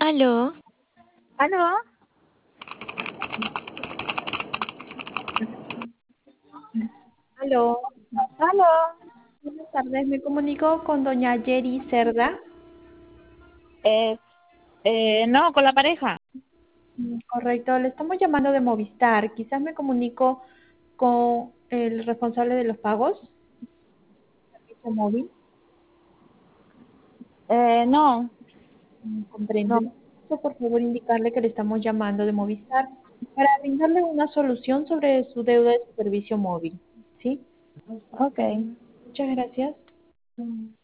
Aló, ¿Aló? Aló, ¿Aló? buenas tardes. Me comunico con doña Yeri Cerda. Eh, no, con la pareja. Correcto, le estamos llamando de Movistar. Quizás me comunico con el responsable de los pagos, servicio móvil. No, Comprende. no. Por favor, indicarle que le estamos llamando de Movistar para brindarle una solución sobre su deuda de su servicio móvil. ¿Sí? Ok. Muchas gracias.